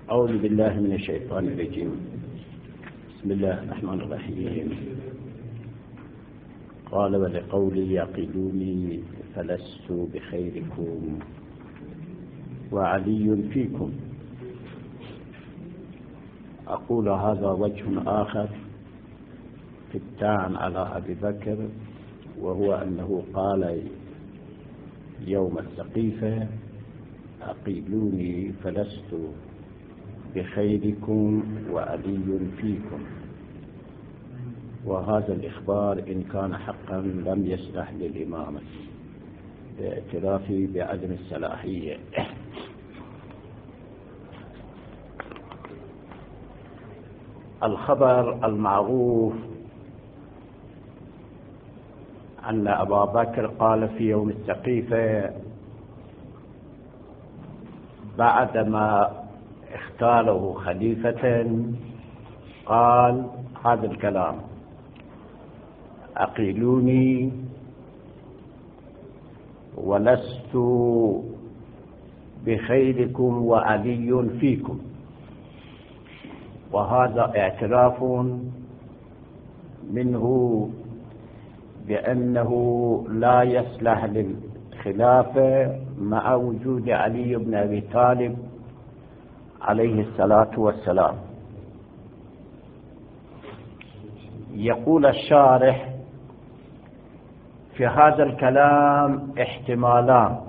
أعوذ بالله من الشيطان الرجيم. بسم الله الرحمن الرحيم. قال ولقولي يعقلوني فلست بخيركم وعلي فيكم. أقول هذا وجه آخر في التعن على أبي بكر، وهو أنه قال يوم السقيفة أقيلوني فلست بخيركم وعلي فيكم، وهذا الإخبار إن كان حقا لم يصلح للإمامة باعترافي بعدم الصلاحية. الخبر المعروف أن أبا بكر قال في يوم السقيفة بعدما اختاره خليفة قال هذا الكلام: أقيلوني ولست بخيركم وعلي فيكم. وهذا اعتراف منه بأنه لا يصلح للخلافة مع وجود علي بن أبي طالب عليه الصلاة والسلام. يقول الشارح في هذا الكلام احتمالان.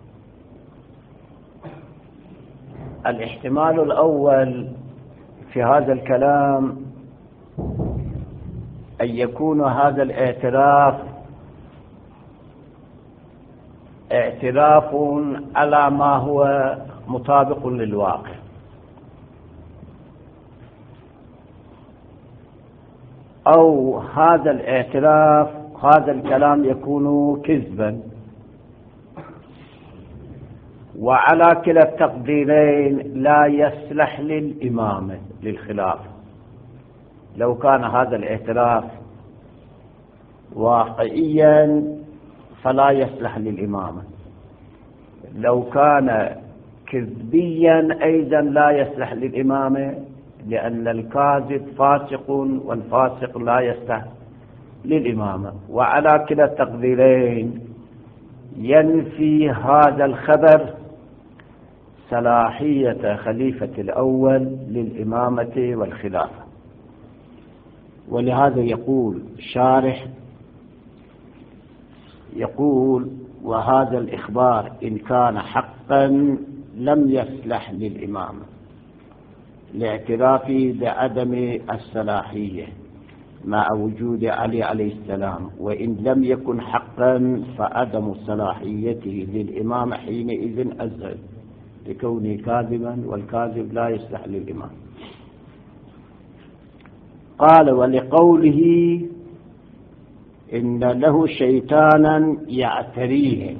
الاحتمال الأول في هذا الكلام أن يكون هذا الاعتراف اعتراف على ما هو مطابق للواقع، أو هذا الاعتراف هذا الكلام يكون كذبا. وعلى كلا التقديرين لا يصلح للإمامة للخلافة. لو كان هذا الاعتراف واقعيا فلا يصلح للإمامة، لو كان كذبيا أيضا لا يصلح للإمامة، لأن الكاذب فاسق والفاسق لا يصلح للإمامة. وعلى كلا التقديرين ينفي هذا الخبر صلاحية خليفة الأول للإمامة والخلافة. ولهذا يقول شارح يقول: وهذا الإخبار إن كان حقا لم يصلح للإمامة لاعترافي بعدم الصلاحية مع وجود علي عليه السلام، وإن لم يكن حقا فعدم صلاحيته للإمام حينئذ أزهد لكونه كاذبا، والكاذب لا يصلح للإمام. قال: ولقوله إن له شيطانا يعتريه.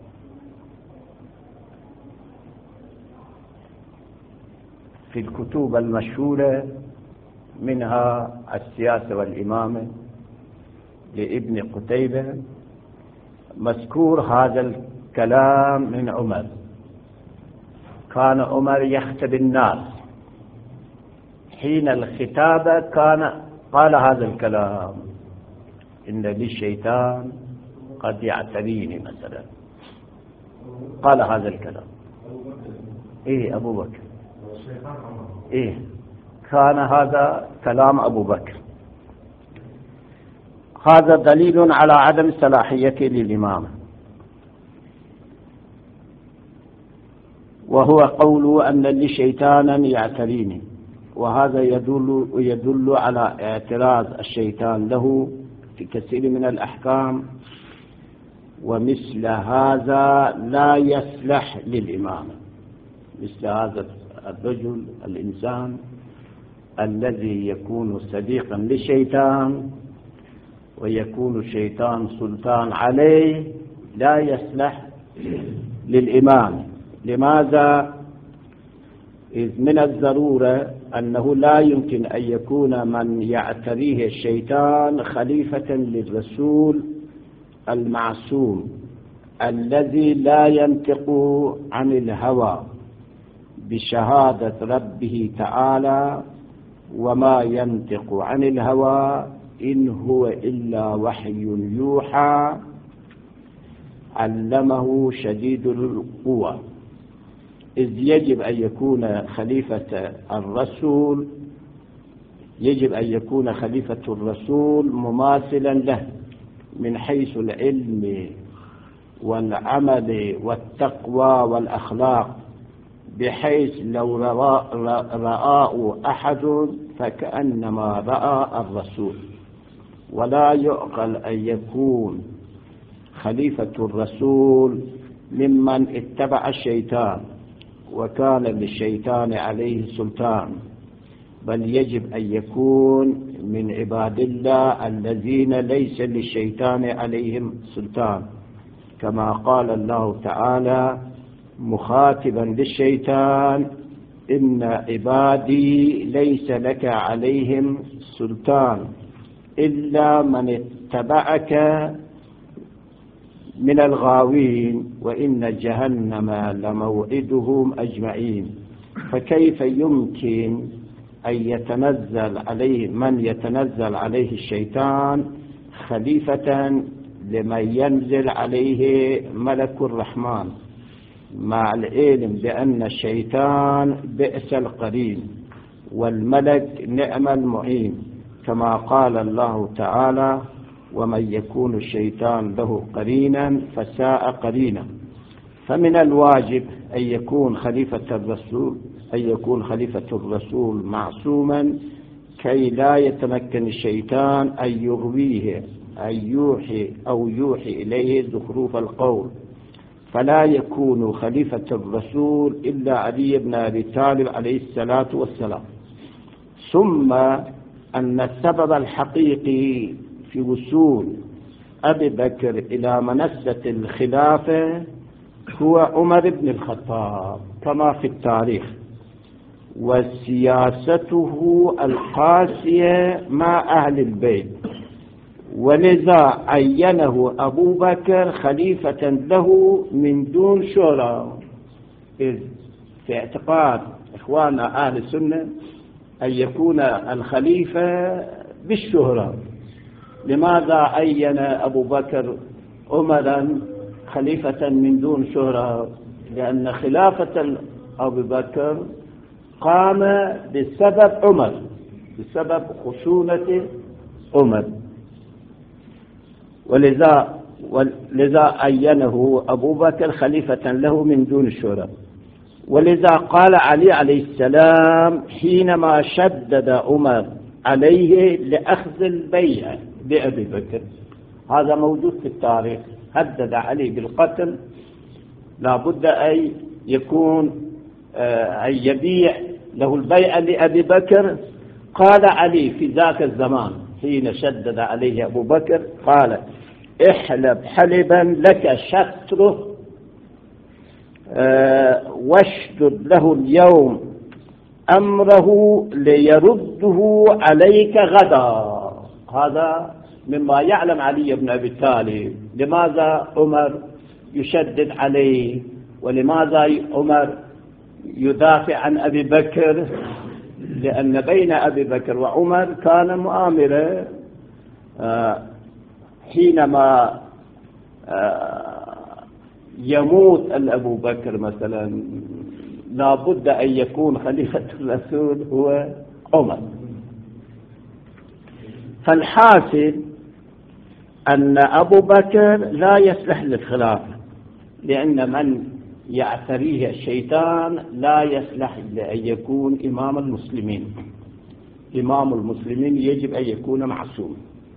في الكتب المشهورة منها السياسة والإمامة لابن قتيبة مذكور هذا الكلام من عمر. كان عمر يخطب الناس، حين الخطابة قال هذا الكلام: إن للشيطان قد يعتريني مثلا. قال هذا الكلام. إيه أبو بكر، إيه كان هذا كلام أبو بكر. هذا دليل على عدم صلاحيته للإمامة، وهو قوله أن لي شيطانا يعتريني، وهذا يدل على اعتراض الشيطان له في كثير من الأحكام، ومثل هذا لا يصلح للإمامة. مثل هذا الرجل الإنسان الذي يكون صديقا للشيطان ويكون الشيطان سلطان عليه لا يصلح للإمام. لماذا؟ إذ من الضرورة أنه لا يمكن أن يكون من يعتريه الشيطان خليفة للرسول المعصوم الذي لا ينطق عن الهوى بشهادة ربه تعالى: وما ينطق عن الهوى إن هو إلا وحي يوحى علمه شديد القوى. إذ يجب أن يكون خليفة الرسول مماثلا له من حيث العلم والعمل والتقوى والأخلاق، بحيث لو رآه أحد فكأنما رأى الرسول. ولا يعقل أن يكون خليفة الرسول ممن اتبع الشيطان وكان للشيطان عليه سلطان، بل يجب أن يكون من عباد الله الذين ليس للشيطان عليهم سلطان، كما قال الله تعالى مخاطبا للشيطان: إن عبادي ليس لك عليهم سلطان إلا من اتبعك من الغاوين وإن جهنم لموعدهم أجمعين. فكيف يمكن أن يتنزل عليه من يتنزل عليه الشيطان خليفة لمن ينزل عليه ملك الرحمن، مع العلم بأن الشيطان بئس القرين والملك نعم المعين، كما قال الله تعالى: ومن يكون الشيطان له قرينا فساء قرينا. فمن الواجب أن يكون خليفة الرسول معصوما كي لا يتمكن الشيطان أن يغويه أو يوحي إليه زخرف القول. فلا يكون خليفة الرسول إلا علي بن أبي طالب عليه الصلاة والسلام. ثم أن السبب الحقيقي في وصول أبي بكر إلى منصة الخلافة هو عمر بن الخطاب كما في التاريخ، وسياسته القاسية مع أهل البيت، ولذا عينه أبو بكر خليفة له من دون شورى. إذ في اعتقاد إخواننا أهل السنة أن يكون الخليفة بالشهرة. لماذا عين أبو بكر عمرا خليفة من دون شهرة؟ لأن خلافة أبو بكر قام بسبب عمر، بسبب خشونة عمر، ولذا عينه أبو بكر خليفة له من دون الشورى. ولذا قال علي عليه السلام حينما شدد عمر عليه لأخذ البيعة بأبي بكر، هذا موجود في التاريخ، هدد علي بالقتل، لا بد أن يكون أن يبيع له البيعة لأبي بكر. قال علي في ذاك الزمان حين شدد عليه أبو بكر، قال: احلب حلبا لك شطره واشدد له اليوم أمره ليرده عليك غدا. هذا مما يعلم علي بن أبي طالب لماذا عمر يشدد عليه، ولماذا عمر يدافع عن أبي بكر، لأن بين أبي بكر وعمر كان مؤامرة. حينما يموت أبو بكر مثلا لا بد أن يكون خليفة الرسول هو عمر. فالحاصل أن أبو بكر لا يصلح للخلافة، لأن من يعتريه الشيطان لا يصلح لأن يكون إمام المسلمين. إمام المسلمين يجب أن يكون معصوم.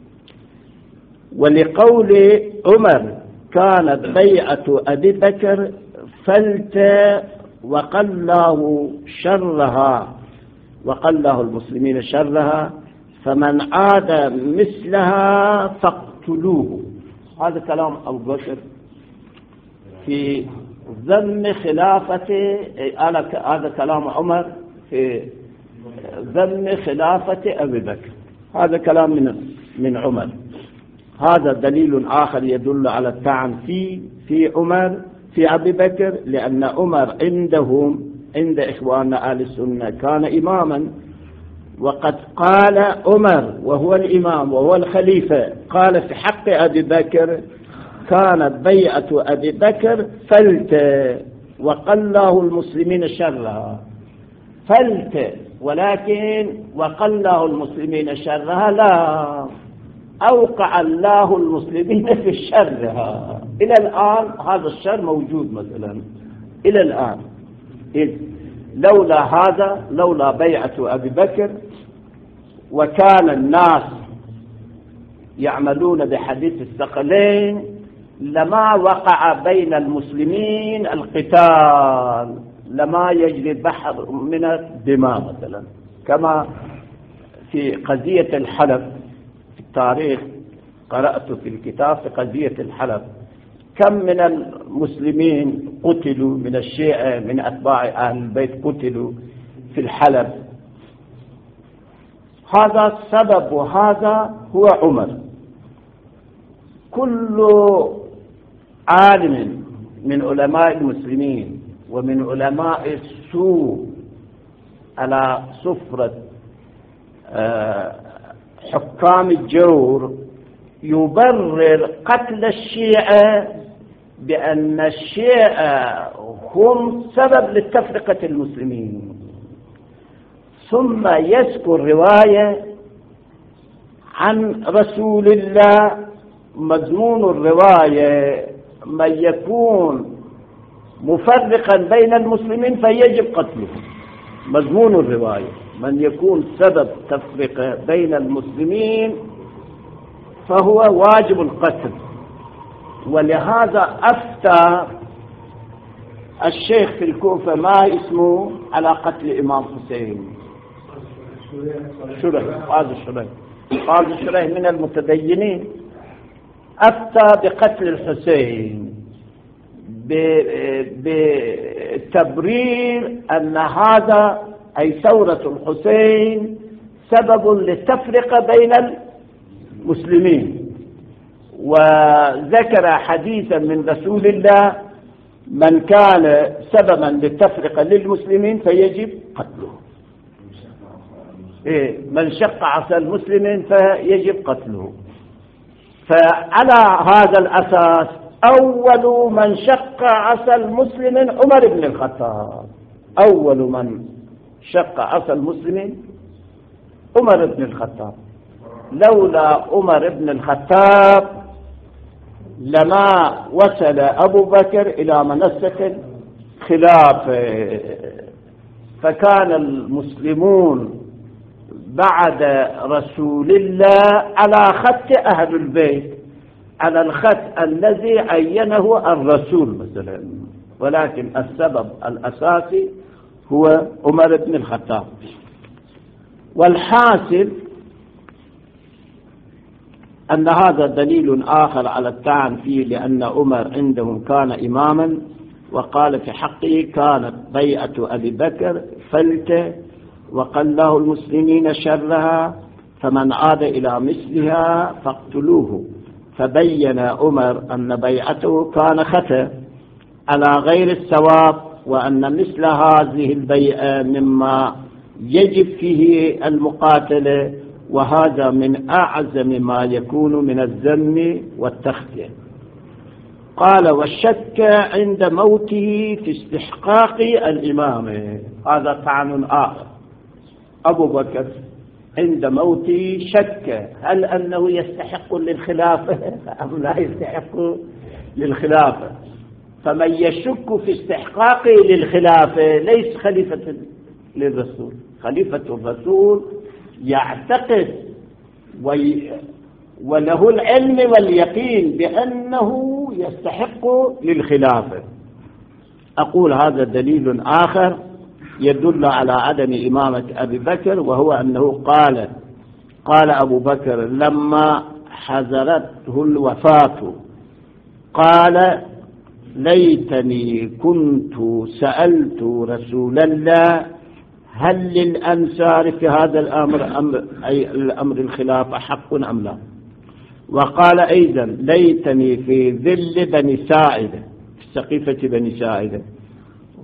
ولقول عمر كانت بيعة أبي بكر فلتة وقلاه المسلمين شرها، فمن عاد مثلها فاقتلوه. هذا كلام أبو بكر في ذم خلافة، هذا كلام عمر في ذم خلافة أبي بكر، هذا كلام من عمر. هذا دليل آخر يدل على الطعن في عمر في أبي بكر، لأن عمر عند إخواننا أهل السنة كان إماما، وقد قال عمر وهو الإمام وهو الخليفة قال في حق أبي بكر: كانت بيعة أبي بكر فلتة وقله المسلمين شرها. فلتة، ولكن وقله المسلمين شرها لا، أوقع الله المسلمين في شرها. إلى الآن هذا الشر موجود مثلا إلى الآن. لولا هذا، لولا بيعة أبي بكر وكان الناس يعملون بحديث الثقلين لما وقع بين المسلمين القتال، لما يجري بحر من الدماء مثلا، كما في قضية الحلب في التاريخ. قرأت في الكتاب في قضية الحلب كم من المسلمين قتلوا، من الشيعة من أتباع أهل البيت قتلوا في الحلب. هذا السبب، وهذا هو عمر. كل عالم من علماء المسلمين ومن علماء السوء على صفرة حكام الجور يبرر قتل الشيعة بأن الشيعة هم سبب لتفرقة المسلمين، ثم يذكر رواية عن رسول الله مضمون الرواية من يكون مفرقا بين المسلمين فيجب قتله. مضمون الرواية من يكون سبب تفرقة بين المسلمين فهو واجب القتل. ولهذا أفتى الشيخ في الكوفة ما اسمه على قتل إمام حسين. هذا شريح من المتدينين أفتى بقتل الحسين بتبرير أن هذا أي ثورة الحسين سبب للتفرقة بين المسلمين، وذكر حديثا من رسول الله: من كان سببا للتفرقة للمسلمين فيجب قتله. من شق عصا المسلمين فيجب قتله. فعلى هذا الأساس أول من شق عصا المسلمين عمر بن الخطاب. أول من شق عصا المسلمين عمر بن الخطاب. لولا عمر بن الخطاب لما وصل أبو بكر إلى منصة الخلافة، فكان المسلمون بعد رسول الله على خط أهل البيت، على الخط الذي عينه الرسول مثلا، ولكن السبب الأساسي هو عمر بن الخطاب. والحاصل أن هذا دليل آخر على الطعن فيه، لأن عمر عندهم كان إماما، وقال في حقه: كانت بيعة أبي بكر فلتة وقله المسلمين شرها، فمن عاد إلى مثلها فاقتلوه. فبين عمر أن بيعته كان خطأ على غير الصواب، وأن مثل هذه البيعة مما يجب فيه المقاتلة، وهذا من أعظم ما يكون من الذم والتخطئة. قال: والشك عند موته في استحقاق الإمامة. هذا طعن آخر. أبو بكر عند موته شك هل أنه يستحق للخلافة أم لا يستحق للخلافة. فمن يشك في استحقاقه للخلافة ليس خليفة للرسول. خليفة الرسول يعتقد وله العلم واليقين بأنه يستحق للخلافة. أقول هذا دليل آخر يدل على عدم إمامة أبي بكر، وهو أنه قال أبو بكر لما حضرته الوفاة قال: ليتني كنت سألت رسول الله هل للأنصار في هذا الأمر أي الأمر الخلافة حق أم لا. وقال أيضا: ليتني في ظل بني ساعدة، في سقيفة بني ساعدة.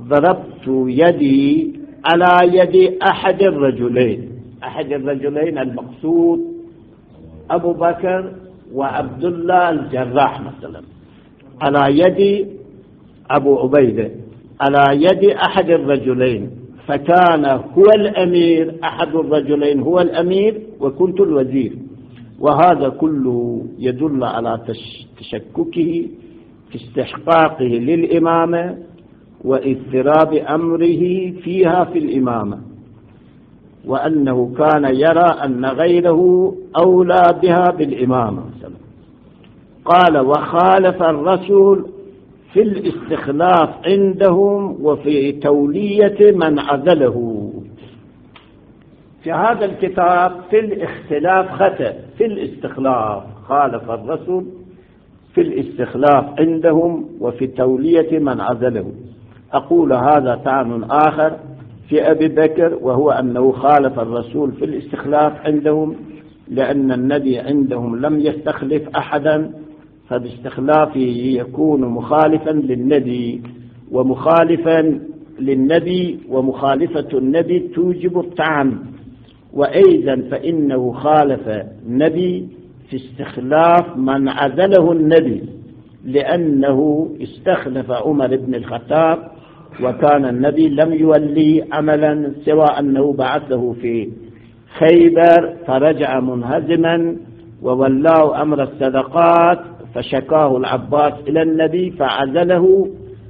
ضربت يدي على يد أحد الرجلين المقصود أبو بكر وعبد الله الجراح مثلا، على يد أبو عبيدة، على يد أحد الرجلين، فكان هو الأمير، أحد الرجلين هو الأمير وكنت الوزير. وهذا كله يدل على تشككه في استحقاقه للإمامة واضطراب أمره فيها في الإمامة، وأنه كان يرى أن غيره أولى بها بالإمامة. قال: وخالف الرسول في الاستخلاف عندهم وفي تولية من عزله. في هذا الكتاب في الاختلاف خطأ، في الاستخلاف خالف الرسول في الاستخلاف عندهم وفي تولية من عزله. أقول هذا طعن آخر في أبي بكر، وهو أنه خالف الرسول في الاستخلاف عندهم، لأن النبي عندهم لم يستخلف أحدا، فباستخلافه يكون مخالفا للنبي، ومخالفا للنبي ومخالفة النبي توجب الطعن. وأيضا فإنه خالف النبي في استخلاف من عزله النبي، لأنه استخلف عمر بن الخطاب، وكان النبي لم يولي عملا سوى أنه بعثه في خيبر فرجع منهزما وولاه أمر الصدقات، فشكاه العباس إلى النبي فعزله،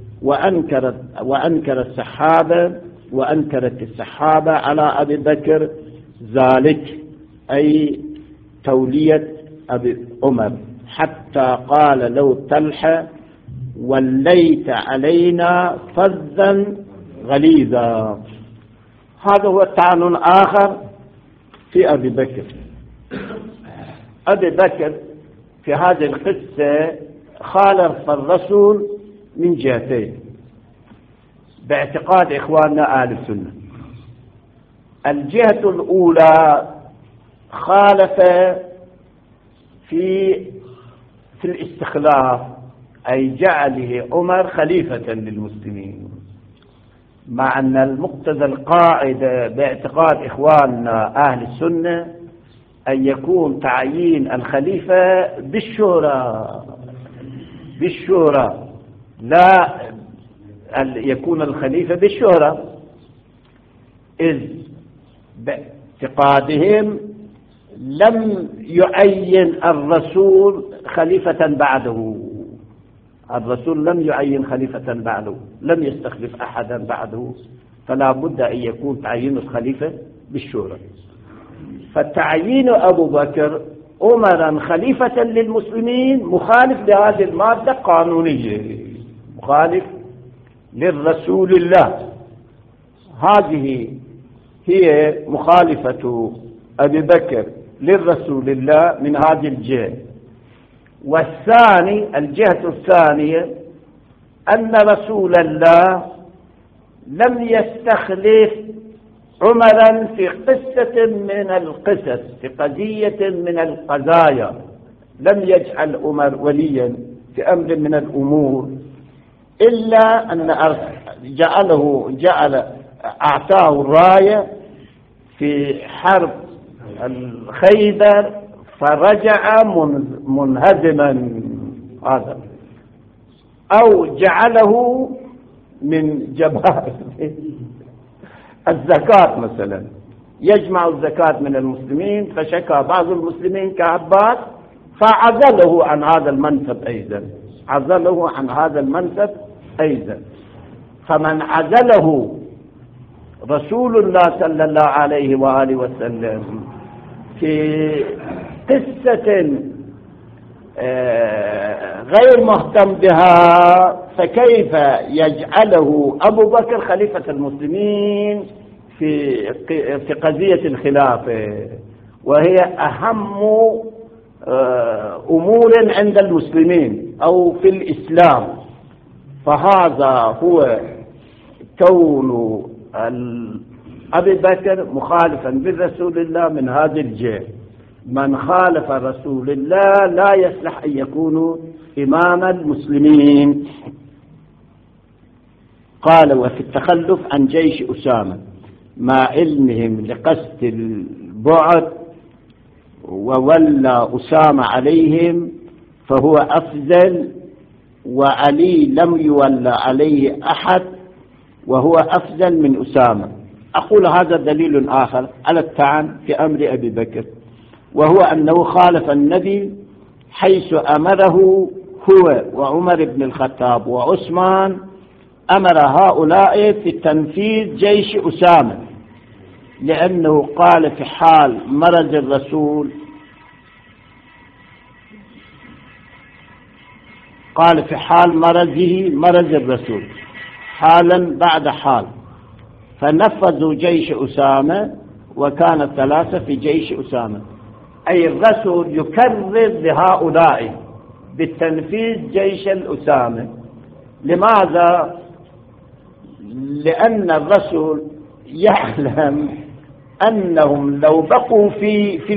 وأنكرت الصحابة على أبي بكر ذلك، أي تولية أبي عمر، حتى قال له طلحة: وليت علينا فظا غليظا. هذا هو طعن آخر في أبي بكر. أبي بكر في هذه القصة خالف الرسول من جهتين باعتقاد إخواننا أهل السنة. الجهة الأولى خالف في الاستخلاف، أي جعله عمر خليفة للمسلمين، مع أن المقتضى القاعدة باعتقاد إخواننا أهل السنة أن يكون تعيين الخليفة بالشورى، لا يكون الخليفة بالشورى، إذ باعتقادهم لم يعين الرسول خليفة بعده، الرسول لم يعين خليفة بعده، لم يستخلف أحدا بعده، فلا بد أن يكون تعيين الخليفة بالشورى. فتعيين أبو بكر عمرا خليفة للمسلمين مخالف لهذه المادة قانونية، مخالف للرسول الله. هذه هي مخالفة أبي بكر للرسول الله من هذه الجهة. الجهة الثانية أن رسول الله لم يستخلف عمرا في قصة من القصص، في قضية من القضايا، لم يجعل عمر وليا في أمر من الأمور، إلا أن أعطاه الراية في حرب الخيبر فرجع منهزما، هذا، أو جعله من جبهة الزكاة مثلا، يجمع الزكاة من المسلمين، فشكى بعض المسلمين كعباس فعزله عن هذا المنصب أيضا، فمن عزله رسول الله صلى الله عليه وآله وسلم في قصة غير مهتم بها، فكيف يجعله أبو بكر خليفة المسلمين في قضية الخلافة، وهي أهم أمور عند المسلمين أو في الإسلام؟ فهذا هو كون أبي بكر مخالفا بالرسول الله من هذه الجهة. من خالف رسول الله لا يصلح أن يكون إمام المسلمين. قال وفي التخلف عن جيش أسامة مع علمهم لقصد البعد وولى أسامة عليهم فهو أفضل، وعلي لم يولى عليه أحد وهو أفضل من أسامة. أقول هذا دليل آخر على الطعن في أمر أبي بكر، وهو أنه خالف النبي حيث أمره هو وعمر بن الخطاب وعثمان، أمر هؤلاء في تنفيذ جيش أسامة، لأنه قال في حال مرض الرسول، قال في حال مرض الرسول حالا بعد حال، فنفذوا جيش أسامة، وكان 3 في جيش أسامة. أي الرسول يكرر لهؤلاء بالتنفيذ جيش الأسامة. لماذا؟ لأن الرسول يعلم أنهم لو بقوا في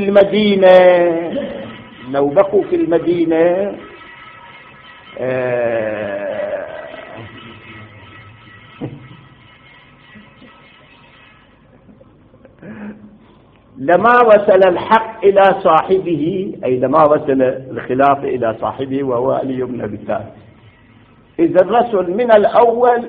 المدينة لما وصل الحق إلى صاحبه، أي لما وصل الخلافة إلى صاحبه وهو علي بن أبي طالب. إذا الرسول من الأول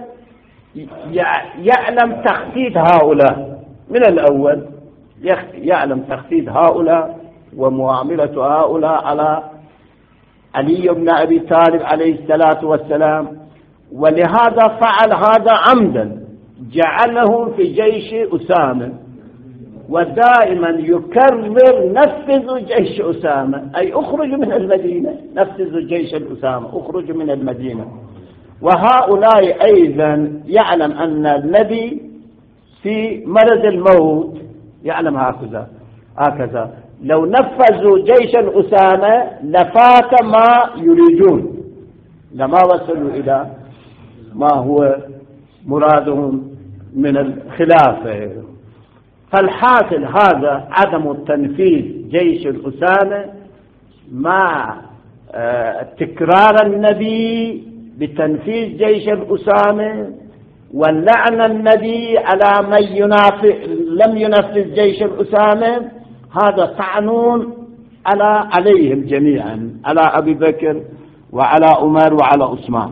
يعلم تخطيط هؤلاء، من الأول يعلم تخطيط هؤلاء ومعاملة هؤلاء على علي بن أبي طالب عليه الصلاة والسلام، ولهذا فعل هذا عمدا، جعلهم في جيش أسامة، ودائما يكرر نفذوا جيش أسامة، أي اخرجوا من المدينة، نفذوا جيش الأسامة، اخرجوا من المدينة. وهؤلاء أيضا يعلم أن النبي في مرض الموت، يعلم هكذا لو نفذوا جيش الأسامة لفات ما يريدون، لما وصلوا إلى ما هو مرادهم من الخلافة. فالحاصل هذا عدم التنفيذ جيش الأسامة مع تكرار النبي بتنفيذ جيش الأسامة، واللعن النبي على من لم ينفذ جيش الأسامة. هذا طعن عليهم جميعا، على أبي بكر وعلى عمر وعلى عثمان.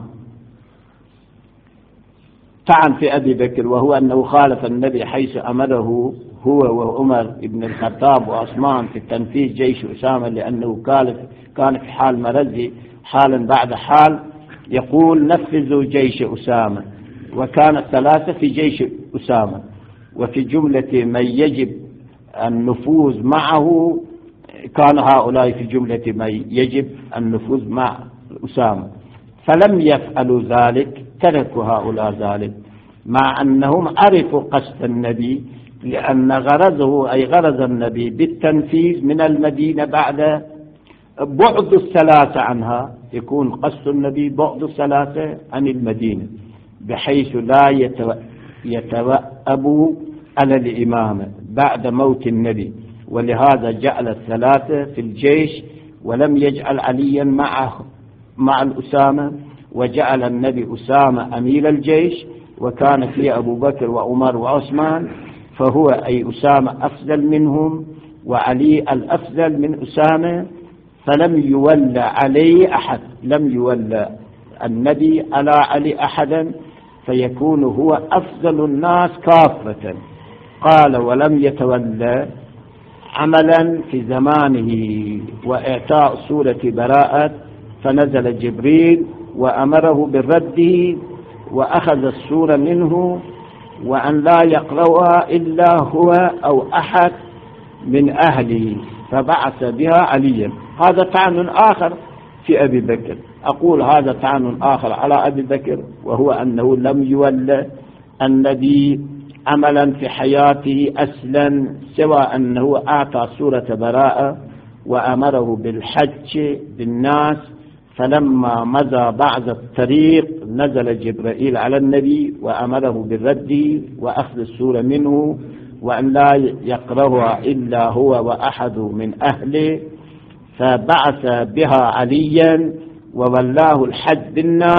طعن في أبي بكر، وهو أنه خالف النبي حيث أمره هو وعمر بن الخطاب وعثمان في تنفيذ جيش أسامة، لأنه كان في حال مرضه حالا بعد حال، يقول نفذوا جيش أسامة، وكان 3 في جيش أسامة، وفي جملة من يجب النفوذ معه كان هؤلاء في جملة من يجب النفوذ مع أسامة، فلم يفعلوا ذلك، تركوا هؤلاء ذلك، مع أنهم عرفوا قصد النبي، لأن غرضه أي غرض النبي بالتنفيذ من المدينة بعد بعد 3 عنها، يكون قصد النبي بعد 3 عن المدينة، بحيث لا يتوأب على الإمامة بعد موت النبي، ولهذا جعل 3 في الجيش، ولم يجعل عليا مع الأسامة، وجعل النبي أسامة أمير الجيش، وكان فيه أبو بكر وعمر وعثمان، فهو أي أسامة أفضل منهم، وعلي الأفضل من أسامة، فلم يولى عليه أحد، لم يولى النبي على علي أحدا، فيكون هو أفضل الناس كافة. قال ولم يتولى عملا في زمانه وإعطاء سورة براءة، فنزل جبريل وأمره بالرد، وأخذ السورة منه، وأن لا يقرأها إلا هو أو أحد من أهله، فبعث بها عليا. هذا طعن آخر في أبي بكر. أقول هذا طعن آخر على أبي بكر، وهو أنه لم يولى النبي عملا في حياته أصلا، سوى أنه أعطى سورة براءة وأمره بالحج بالناس، فلما مضى بعد الطريق نزل جبرائيل على النبي وأمره بالرد وأخذ السورة منه، وأن لا يقرأها إلا هو وأحد من أهله، فبعث بها عليا وولاه الحج بالناس،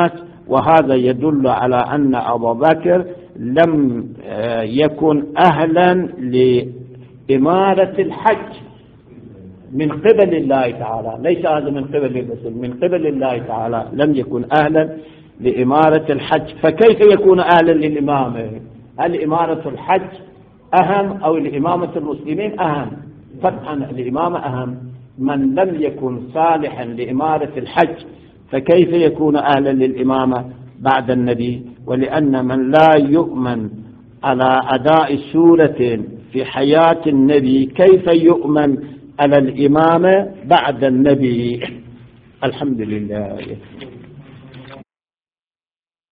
وهذا يدل على أن أبا بكر لم يكن أهلا لإمارة الحج من قبل الله تعالى، ليس هذا من قبل الرسول، من قبل الله تعالى لم يكن أهلا لإمارة الحج. فكيف يكون أهلا للإمامة؟ هل إمارة الحج أهم أو الإمامة المسلمين أهم؟ قطعا الإمامة أهم. من لم يكن صالحا لإمارة الحج فكيف يكون أهلا للإمامة بعد النبي؟ ولأن من لا يؤمن على أداء سورة في حياة النبي كيف يؤمن على الإمامة بعد النبي؟ الحمد لله.